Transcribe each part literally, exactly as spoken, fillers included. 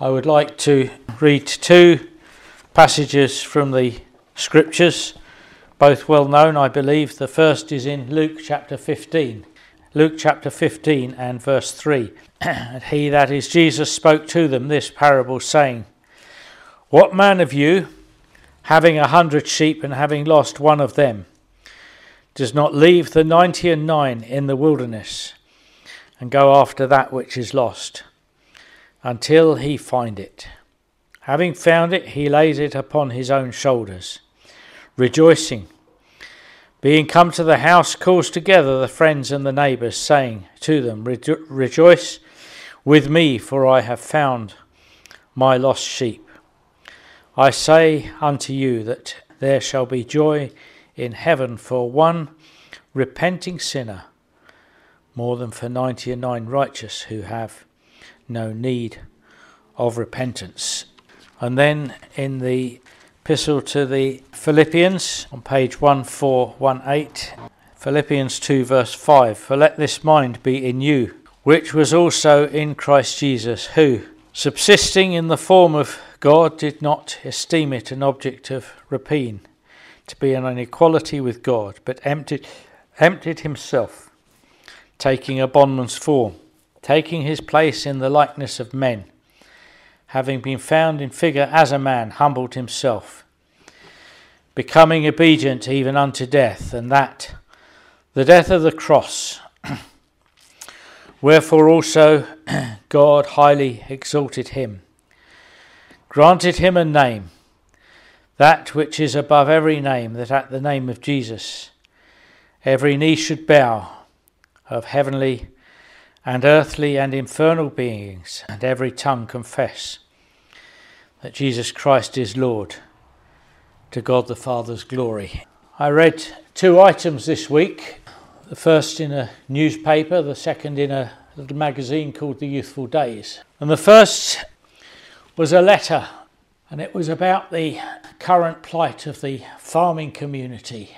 I would like to read two passages from the Scriptures, both well known, I believe. The first is in Luke chapter fifteen. Luke chapter fifteen and verse three. And he, that is Jesus, spoke to them this parable, saying, What man of you, having a hundred sheep and having lost one of them, does not leave the ninety and nine in the wilderness and go after that which is lost, until he find it? Having found it, he lays it upon his own shoulders, rejoicing. Being come to the house, calls together the friends and the neighbours, saying to them, Rejo- Rejoice with me, for I have found my lost sheep. I say unto you that there shall be joy in heaven for one repenting sinner, more than for ninety and nine righteous who have no need of repentance. And then in the epistle to the Philippians, on page one four one eight, Philippians two verse five, For let this mind be in you, which was also in Christ Jesus, who, subsisting in the form of God, did not esteem it an object of rapine, to be in an equality with God, but emptied, emptied himself, taking a bondman's form, taking his place in the likeness of men, having been found in figure as a man, humbled himself, becoming obedient even unto death, and that the death of the cross. Wherefore also God highly exalted him, granted him a name, that which is above every name, that at the name of Jesus every knee should bow, of heavenly and earthly and infernal beings, and every tongue confess that Jesus Christ is Lord, to God the Father's glory. I read two items this week, the first in a newspaper, the second in a little magazine called The Youthful Days. And the first was a letter, and it was about the current plight of the farming community.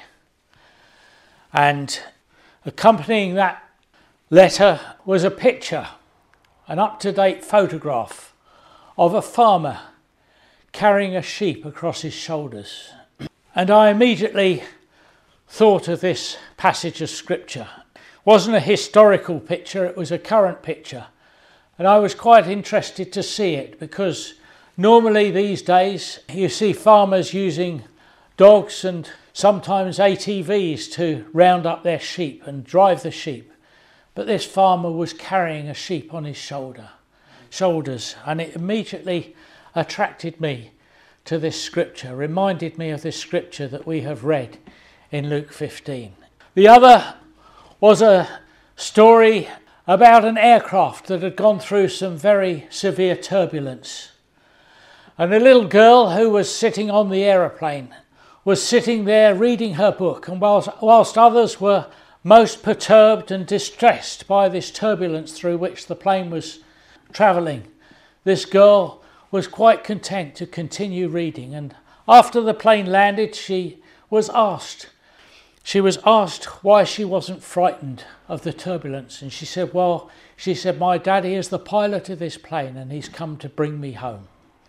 And accompanying that letter was a picture, an up-to-date photograph of a farmer carrying a sheep across his shoulders. And I immediately thought of this passage of scripture. It wasn't a historical picture, it was a current picture. And I was quite interested to see it, because normally these days you see farmers using dogs and sometimes A T Vs to round up their sheep and drive the sheep. But this farmer was carrying a sheep on his shoulder, shoulders, and it immediately attracted me to this scripture, reminded me of this scripture that we have read in Luke fifteen. The other was a story about an aircraft that had gone through some very severe turbulence. And a little girl who was sitting on the aeroplane was sitting there reading her book, and whilst, whilst others were most perturbed and distressed by this turbulence through which the plane was travelling, this girl was quite content to continue reading. And after the plane landed, she was asked, she was asked why she wasn't frightened of the turbulence. And she said, well, she said, my daddy is the pilot of this plane and he's come to bring me home.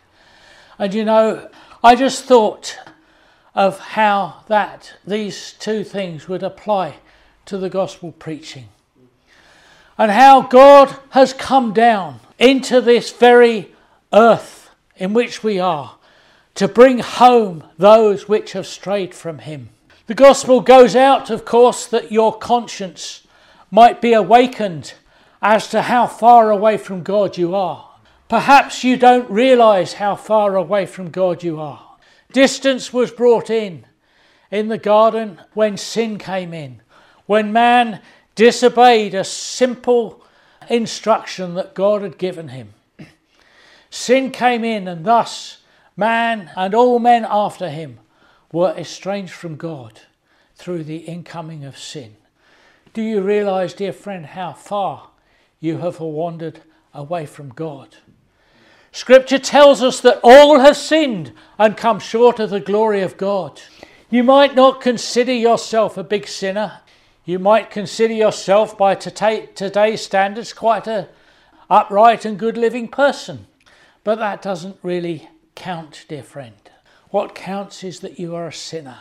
And you know, I just thought of how that these two things would apply to the gospel preaching, and how God has come down into this very earth in which we are to bring home those which have strayed from him. The gospel goes out, of course, that your conscience might be awakened as to how far away from God you are. Perhaps you don't realise how far away from God you are. Distance was brought in in the garden when sin came in, when man disobeyed a simple instruction that God had given him. Sin came in, and thus man and all men after him were estranged from God through the incoming of sin. Do you realise, dear friend, how far you have wandered away from God? Scripture tells us that all have sinned and come short of the glory of God. You might not consider yourself a big sinner. You might consider yourself, by today's standards, quite a upright and good living person. But that doesn't really count, dear friend. What counts is that you are a sinner.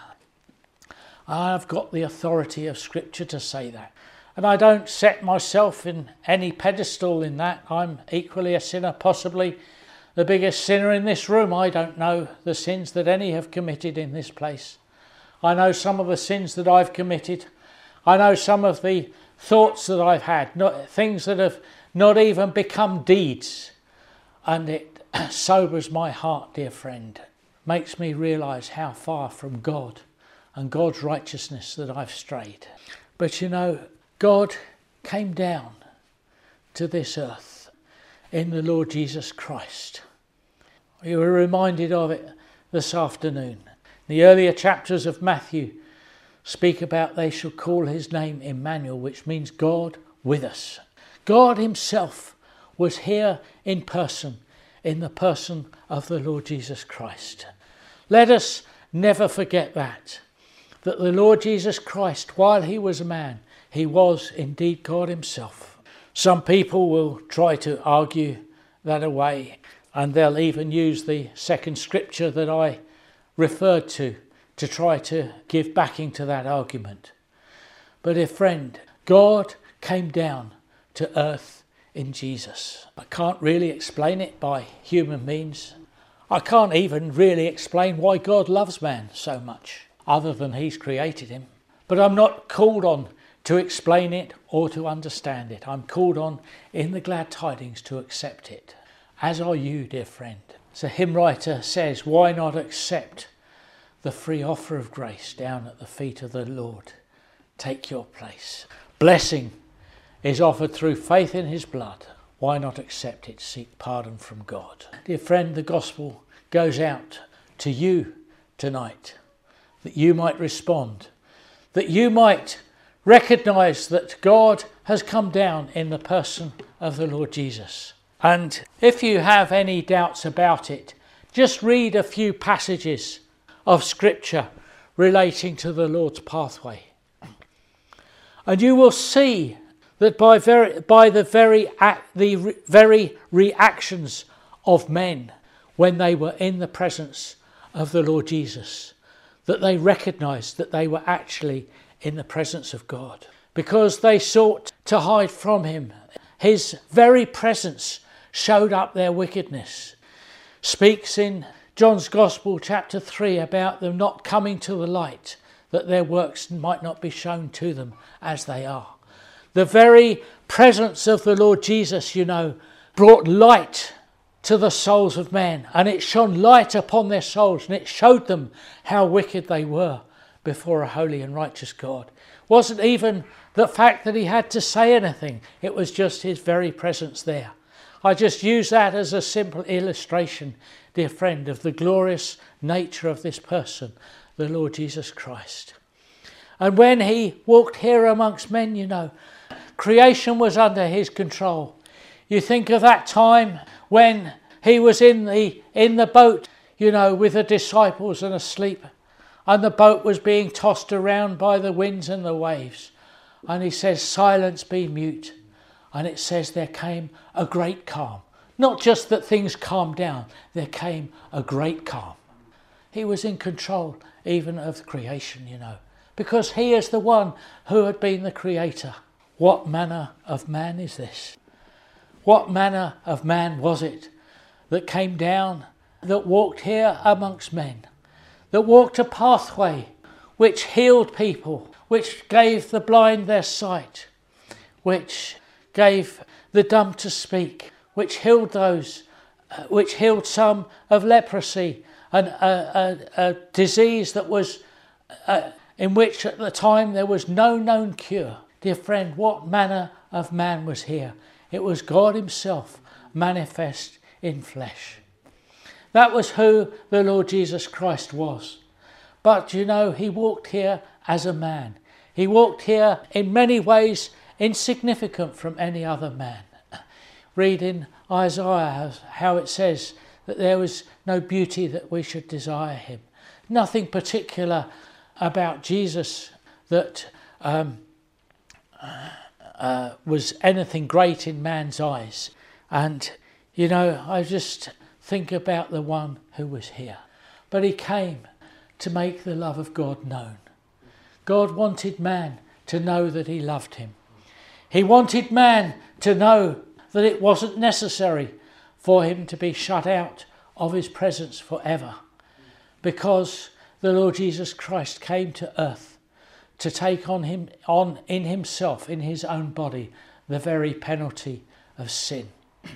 I've got the authority of Scripture to say that. And I don't set myself in any pedestal in that. I'm equally a sinner, possibly the biggest sinner in this room. I don't know the sins that any have committed in this place. I know some of the sins that I've committed. I know some of the thoughts that I've had, not, things that have not even become deeds. And it sobers my heart, dear friend. Makes me realise how far from God and God's righteousness that I've strayed. But you know, God came down to this earth in the Lord Jesus Christ. You were reminded of it this afternoon. The earlier chapters of Matthew speak about they shall call his name Emmanuel, which means God with us. God himself was here in person, in the person of the Lord Jesus Christ. Let us never forget that, that the Lord Jesus Christ, while he was a man, he was indeed God himself. Some people will try to argue that away, and they'll even use the second scripture that I referred to to try to give backing to that argument. But dear friend, God came down to earth in Jesus. I can't really explain it by human means. I can't even really explain why God loves man so much, other than he's created him. But I'm not called on to explain it or to understand it. I'm called on in the glad tidings to accept it. As are you, dear friend. So hymn writer says, why not accept the free offer of grace down at the feet of the Lord? Take your place. Blessing is offered through faith in his blood. Why not accept it? Seek pardon from God. Dear friend, the gospel goes out to you tonight, that you might respond, that you might recognise that God has come down in the person of the Lord Jesus. And if you have any doubts about it, just read a few passages of Scripture relating to the Lord's pathway. And you will see that by very by the very the re, very reactions of men when they were in the presence of the Lord Jesus, that they recognised that they were actually in the presence of God, because they sought to hide from him. His very presence showed up their wickedness. Speaks in John's Gospel chapter three about them not coming to the light, that their works might not be shown to them as they are. The very presence of the Lord Jesus, you know, brought light to the souls of men, and it shone light upon their souls, and it showed them how wicked they were before a holy and righteous God. It wasn't even the fact that he had to say anything, it was just his very presence there. I just use that as a simple illustration, dear friend, of the glorious nature of this person, the Lord Jesus Christ. And when he walked here amongst men, you know, creation was under his control. You think of that time when he was in the in the boat, you know, with the disciples and asleep, and the boat was being tossed around by the winds and the waves. And he says, silence, be mute. And it says there came a great calm. Not just that things calmed down, there came a great calm. He was in control even of creation, you know, because he is the one who had been the creator. What manner of man is this? What manner of man was it that came down, that walked here amongst men, that walked a pathway which healed people, which gave the blind their sight, which gave the dumb to speak, which healed those, uh, which healed some of leprosy, and a, a, a disease that was uh, in which at the time there was no known cure. Dear friend, what manner of man was here? It was God himself manifest in flesh. That was who the Lord Jesus Christ was. But you know, he walked here as a man. He walked here in many ways insignificant from any other man. Read in Isaiah how it says that there was no beauty that we should desire him. Nothing particular about Jesus that um, uh, was anything great in man's eyes. And, you know, I just think about the one who was here. But he came to make the love of God known. God wanted man to know that he loved him. He wanted man to know that it wasn't necessary for him to be shut out of his presence forever, because the Lord Jesus Christ came to earth to take on him on in himself, in his own body, the very penalty of sin.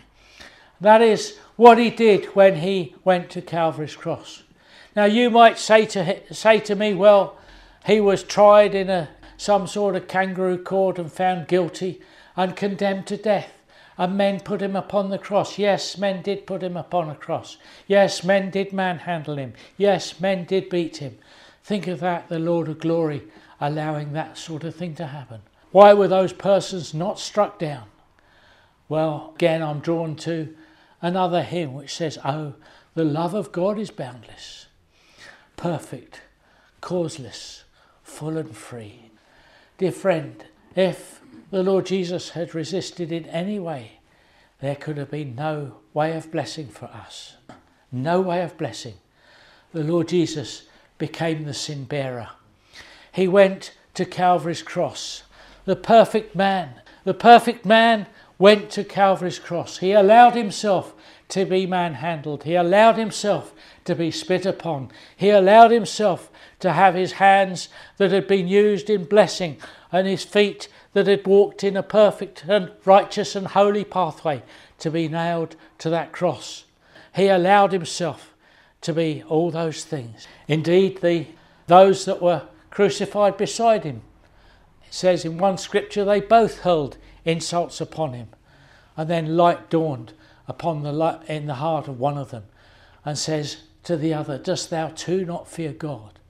That is what he did when he went to Calvary's cross. Now you might say to say to me, well, he was tried in a some sort of kangaroo court and found guilty and condemned to death, and men put him upon the cross. Yes, men did put him upon a cross. Yes, men did manhandle him. Yes, men did beat him. Think of that, the Lord of glory allowing that sort of thing to happen. Why were those persons not struck down? Well, again, I'm drawn to another hymn which says, oh, the love of God is boundless, perfect, causeless, full and free. Dear friend, if the Lord Jesus had resisted in any way, there could have been no way of blessing for us. No way of blessing. The Lord Jesus became the sin bearer. He went to Calvary's cross. The perfect man, the perfect man went to Calvary's cross. He allowed himself to be manhandled. He allowed himself to be spit upon. He allowed himself to have his hands that had been used in blessing and his feet that had walked in a perfect and righteous and holy pathway to be nailed to that cross. He allowed himself to be all those things. Indeed, the those that were crucified beside him, it says in one scripture, they both hurled insults upon him. And then light dawned upon the light in the heart of one of them and says to the other, dost thou too not fear God?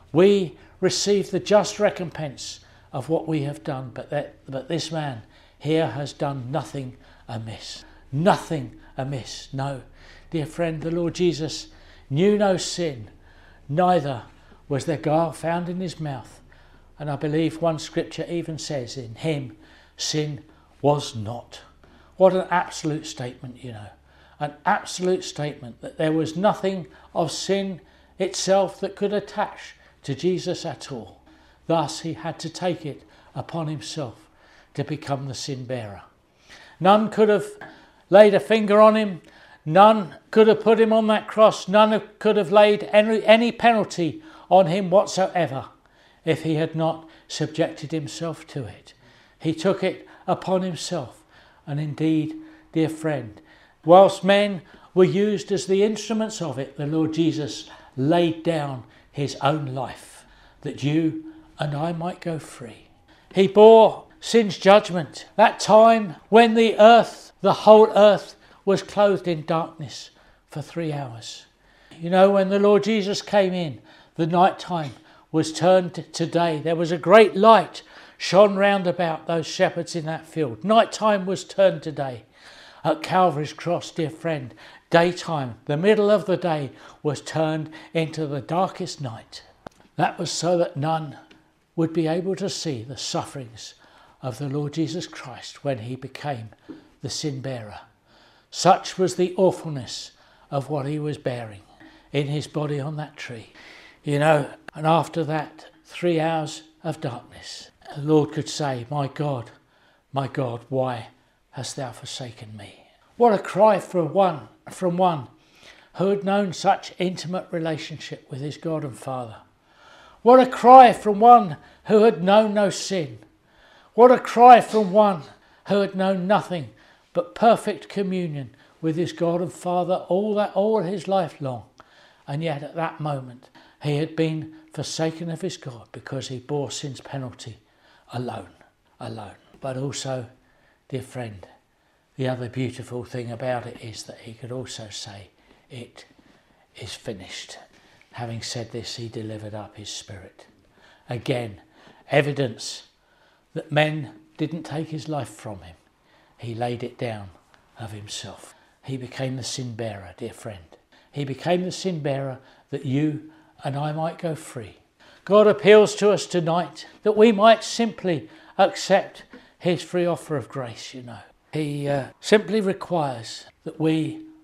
We receive the just recompense of what we have done, but that but this man here has done nothing amiss. Nothing amiss. No, dear friend, the Lord Jesus knew no sin, neither was there guile found in his mouth. And I believe one scripture even says, in him sin was not. What an absolute statement, you know. An absolute statement that there was nothing of sin itself that could attach to Jesus at all. Thus he had to take it upon himself to become the sin bearer. None could have laid a finger on him. None could have put him on that cross. None could have laid any, any penalty on him whatsoever if he had not subjected himself to it. He took it upon himself. And indeed, dear friend, whilst men were used as the instruments of it, the Lord Jesus laid down his own life that you and I might go free. He bore sin's judgment, that time when the earth, the whole earth, was clothed in darkness for three hours. You know, when the Lord Jesus came in, the night time was turned to day. There was a great light shone round about those shepherds in that field. Night time was turned to day. At Calvary's cross, dear friend, daytime, the middle of the day, was turned into the darkest night. That was so that none would be able to see the sufferings of the Lord Jesus Christ when he became the sin bearer. Such was the awfulness of what he was bearing in his body on that tree. You know, and after that three hours of darkness, the Lord could say, my God, my God, why hast thou forsaken me? What a cry for one, from one who had known such intimate relationship with his God and Father. What a cry from one who had known no sin. What a cry from one who had known nothing but perfect communion with his God and Father all that all his life long. And yet at that moment he had been forsaken of his God because he bore sin's penalty alone, alone. But also, dear friend, the other beautiful thing about it is that he could also say, it is finished. Having said this, he delivered up his spirit. Again, evidence that men didn't take his life from him. He laid it down of himself. He became the sin bearer, dear friend. He became the sin bearer that you and I might go free. God appeals to us tonight that we might simply accept his free offer of grace, you know. He uh, simply requires that we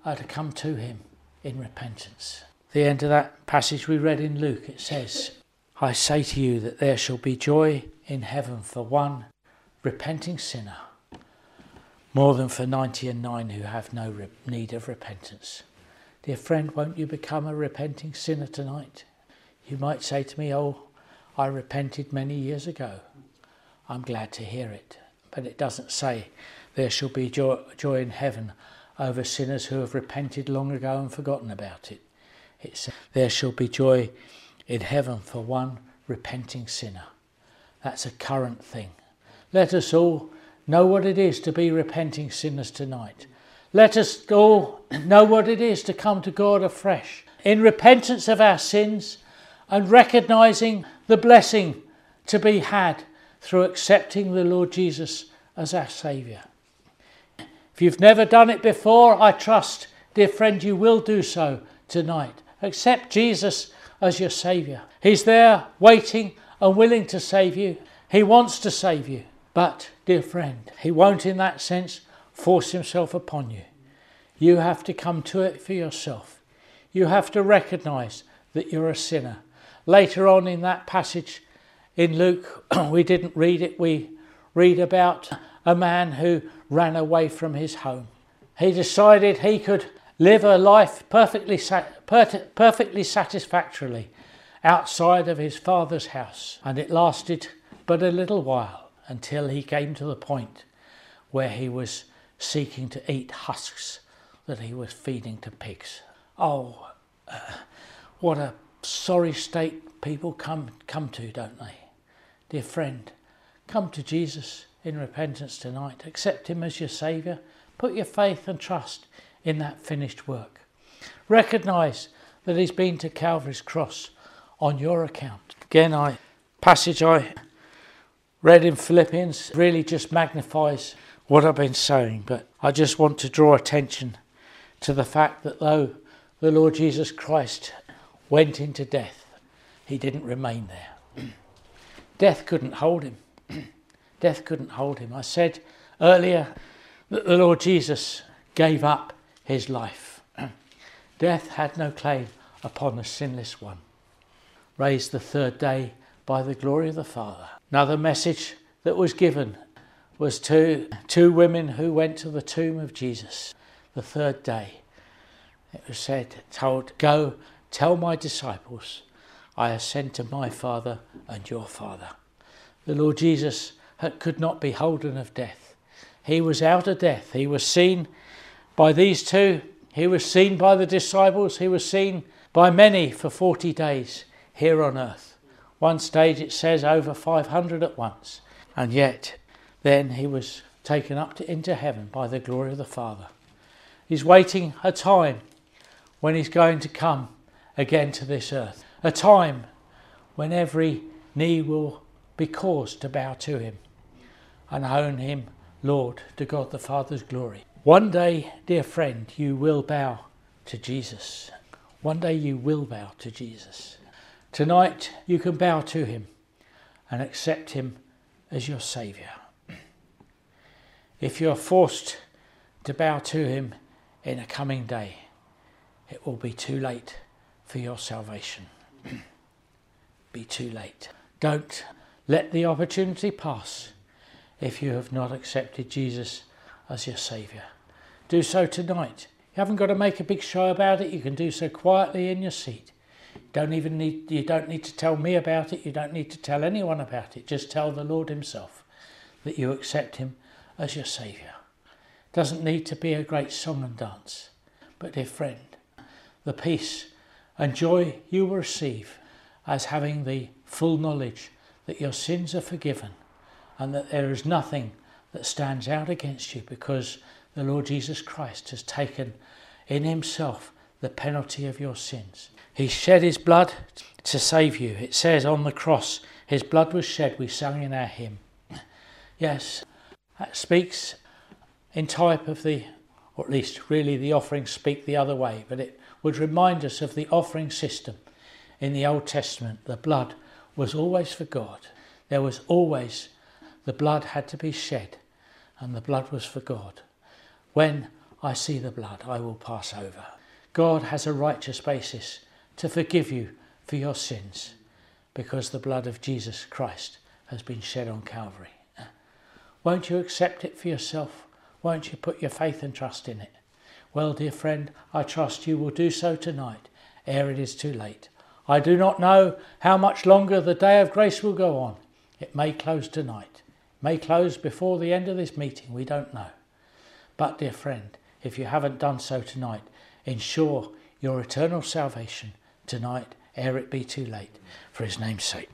are to come to him in repentance. The end of that passage we read in Luke, it says, I say to you that there shall be joy in heaven for one repenting sinner, more than for ninety and nine who have no re- need of repentance. Dear friend, won't you become a repenting sinner tonight? You might say to me, oh, I repented many years ago. I'm glad to hear it. But it doesn't say there shall be joy, joy in heaven over sinners who have repented long ago and forgotten about it. It says there shall be joy in heaven for one repenting sinner. That's a current thing. Let us all know what it is to be repenting sinners tonight. Let us all know what it is to come to God afresh in repentance of our sins and recognising the blessing to be had through accepting the Lord Jesus as our Saviour. If you've never done it before, I trust, dear friend, you will do so tonight. Accept Jesus as your Saviour. He's there waiting and willing to save you. He wants to save you. But, dear friend, he won't in that sense force himself upon you. You have to come to it for yourself. You have to recognise that you're a sinner. Later on in that passage in Luke, we didn't read it, we read about a man who ran away from his home. He decided he could live a life perfectly, perfectly satisfactorily outside of his father's house. And it lasted but a little while until he came to the point where he was seeking to eat husks that he was feeding to pigs. Oh, uh, what a sorry state people come come to, don't they? Dear friend, come to Jesus in repentance tonight. Accept him as your Saviour. Put your faith and trust in that finished work. Recognise that he's been to Calvary's cross on your account. Again, I passage I read in Philippians really just magnifies what I've been saying, but I just want to draw attention to the fact that though the Lord Jesus Christ went into death, he didn't remain there. Death couldn't hold him. Death couldn't hold him. I said earlier that the Lord Jesus gave up his life. Death had no claim upon the sinless one. Raised the third day by the glory of the Father. Another message that was given was to two women who went to the tomb of Jesus the third day. It was said, told, go tell my disciples, I ascend to my Father and your Father. The Lord Jesus could not be holden of death. He was out of death. He was seen by these two. He was seen by the disciples. He was seen by many for forty days here on earth. One stage it says over five hundred at once. And yet then he was taken up to, into heaven by the glory of the Father. He's waiting a time when he's going to come again to this earth. A time when every knee will be caused to bow to him and own him Lord, to God the Father's glory. One day, dear friend, you will bow to Jesus. One day you will bow to Jesus. Tonight you can bow to him and accept him as your Saviour. If you're forced to bow to him in a coming day, it will be too late for your salvation. Be too late. Don't let the opportunity pass if you have not accepted Jesus as your Saviour. Do so tonight. You haven't got to make a big show about it. You can do so quietly in your seat. Don't even need, you don't need to tell me about it. You don't need to tell anyone about it. Just tell the Lord himself that you accept him as your Saviour. Doesn't need to be a great song and dance. But dear friend, the peace and joy you will receive as having the full knowledge that your sins are forgiven and that there is nothing that stands out against you because the Lord Jesus Christ has taken in himself the penalty of your sins. He shed his blood to save you. It says on the cross, his blood was shed, we sang in our hymn. Yes, that speaks in type of the, or at least really the offerings speak the other way, but it would remind us of the offering system in the Old Testament. The blood was always for God. There was always, the blood had to be shed, and the blood was for God. When I see the blood, I will pass over. God has a righteous basis to forgive you for your sins because the blood of Jesus Christ has been shed on Calvary. Won't you accept it for yourself? Won't you put your faith and trust in it? Well, dear friend, I trust you will do so tonight, ere it is too late. I do not know how much longer the day of grace will go on. It may close tonight, it may close before the end of this meeting, we don't know. But, dear friend, if you haven't done so tonight, ensure your eternal salvation tonight, ere it be too late, for his name's sake.